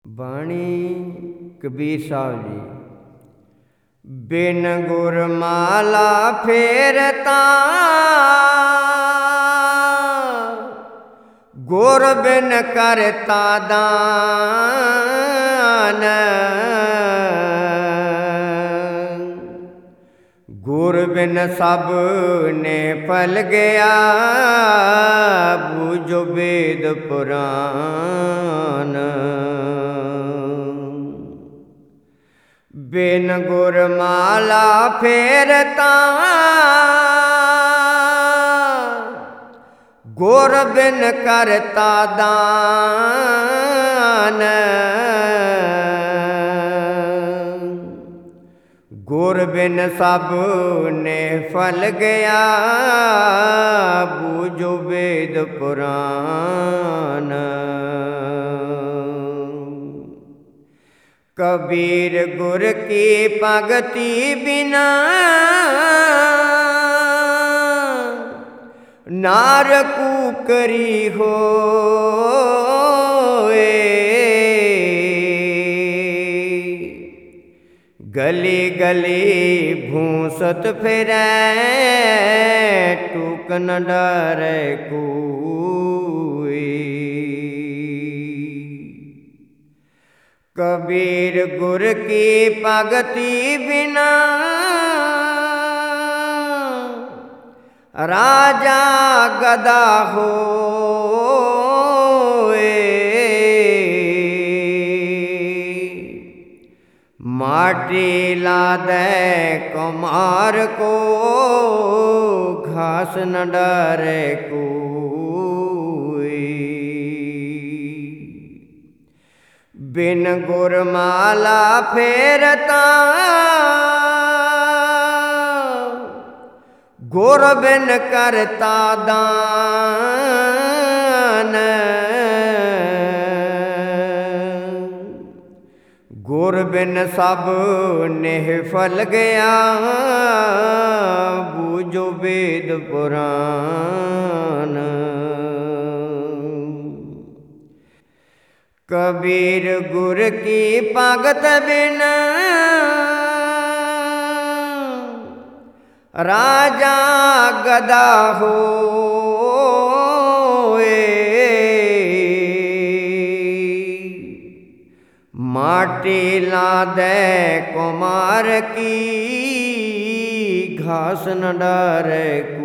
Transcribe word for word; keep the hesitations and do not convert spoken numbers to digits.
ਬਾਣੀ ਕਬੀਰ ਸਾਹਿਬ ਜੀ। ਬਿਨ ਗੁਰਮਾਲਾ ਫੇਰ ਤਾਂ ਗੁਰ ਬਿਨ ਕਰਤਾ ਦਾਨ, ਗੁਰ ਬਿਨ ਸਭ ਨੇ ਫਲ ਗਿਆ ਬੂਝੋ ਵੇਦ ਪੁਰਾਨ। ਬਿਨ ਗੁਰਮਾਲਾ ਫੇਰ ਤਾਂ ਗੁਰ ਬਿਨ ਕਰਤਾ ਦਾਨ, ਗੁਰ ਬਿਨ ਸਭ ਨੇ ਫਲ ਗਿਆ ਬੂਝੋ ਵੇਦ ਪੁਰਾਨ। कबीर गुर की भगति बिना नार कूकरी होए, गली गली भूसत फिरै टूक न डरै कोई। कबीर गुर की भगति बिना राजा गदा होए, माटी ला दे कुमार को घास न डरे कोई। बिन गुरमाला फेर तां गुर बिन करता दान, गुर बिन सब ने फल गया बूझो वेद पुरान। कबीर गुर की भगत बिन राजा गदा होए, माटी ला दे कुमार की घास न डरे।